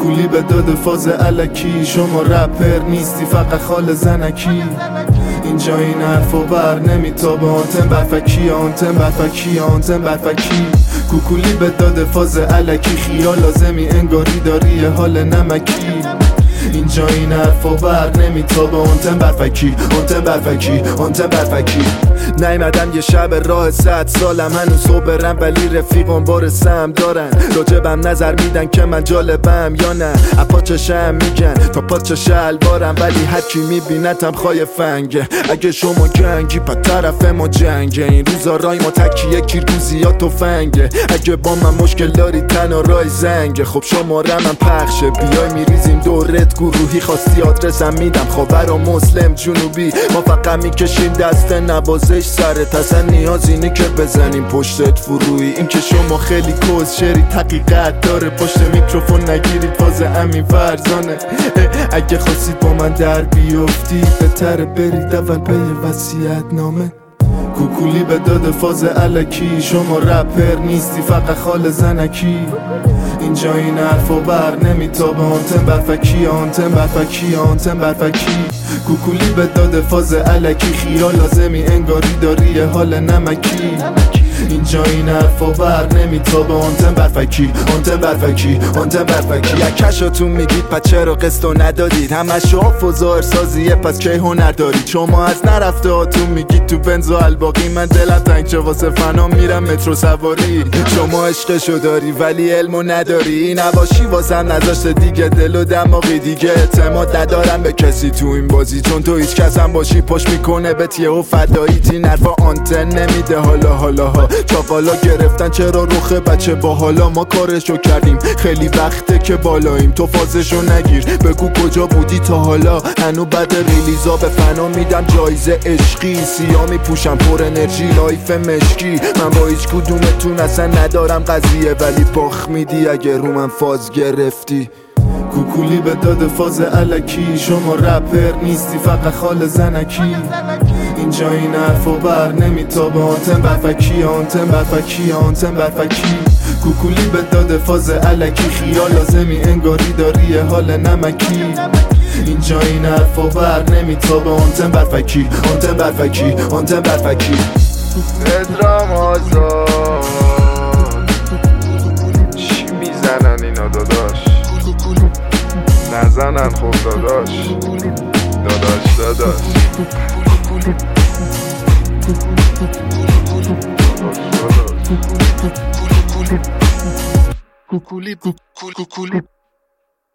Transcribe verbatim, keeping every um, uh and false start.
کوکولی به داد فاز الکی، شما رپر نیستی فقط خال زنکی. اینجا این حرفو بر نمیتابه، آنتن برفکی آنتن برفکی آنتن برفکی. کوکولی به داد فاز الکی، خیال لازمی انگاری داری حال نمکی. اینجا این حرفا بر نمیتابه، آنتن برفکی آنتن برفکی آنتن برفکی. نیمدم یه شب راه صد سالم، هنوز صبرم ولی رفیقم بار سم دارن. راجبم نظر میدن که من جالبم یا نه، اپا چشم میگن تا پاچه شلوارم، ولی هر کی میبینتم خواهی فنگه. اگه شما گنگی پا طرف ما جنگه، این روزا رای ما تکیه کیروزی یا توفنگه. اگه با من مشکل داری تنها رای زنگه، خب شماره من پخشه بیای میریزیم دورت گروهی. خواستی آدرسم میدم خاور و مسلم جنوبی، ما فقط میکشیم دست نوازش سرت، اصلا نیاز اینه که بزنیم پشتت فروی. این که شما خیلی کوز شری تحقیقت داره، پشت میکروفون نگیرید فاز امین فرزانه. اگه خواستید با من در بیفتی، بهتره برید اول پی وصیت نامه. کوکولی به داد فاز الکی، شما رپر نیستی فقط خال زنکی. اینجا این حرفا بر نمیتابه، آنتن برفکی آنتن برفکی آنتن برفکی. کوکولی به داد فاز الکی، خیال لازمی انگاری داری حال نمکی. اینجا این حرفا بر نمیتابه، آنتن برفکی آنتن برفکی آنتن برفکی. یکشاتون میگید پس چرا قسطو ندادید، همش حافظ و ارسازیه پس کی هنر دارید. شما از نرفته هاتون میگید تو بنز و الباقی، من دلم تنگ چه واسه فنا میرم مترو سواری. شما عشقشو داری ولی علمو نداری، نباشی واسم نذاشته دیگه دل و دماغی. دیگه اعتماد ندارم به کسی تو این بازی، چون تو هیچ کس هم باشی پشت میکنه به تیه و فدایی. این حرفا آنتن نمیده حالا حالا ها، چاقالا گرفتن چرا روخ بچه با حالا. ما کارشو کردیم خیلی وقته که بالاییم، تو فازشو نگیر بگو کجا بودی تا حالا. هنو بعد ریلیزا به فنا میدم جایزه عشقی، سیاه میپوشم پر انرژی لایف مشکی. من با هیچ کدومتون اصلا ندارم قضیه، ولی باخ میدی اگه رو من فاز گرفتی. کوکولی به داد فاز الکی، شما رپر نیستی فقط خال زنکی. اینجا این حرفا بر نمیتابه، آنتن برفکی آنتن برفکی آنتن برفکی. کوکولی به داد فاز الکی، خیال لازمی انگاری داری حال نمکی. اینجا این حرفا بر نمیتابه، آنتن برفکی آنتن برفکی آنتن برفکی. پدرام آزاد چی میزنن اینا داداش؟ نزنن خب داداش داداش داداش کوکولی کوکولی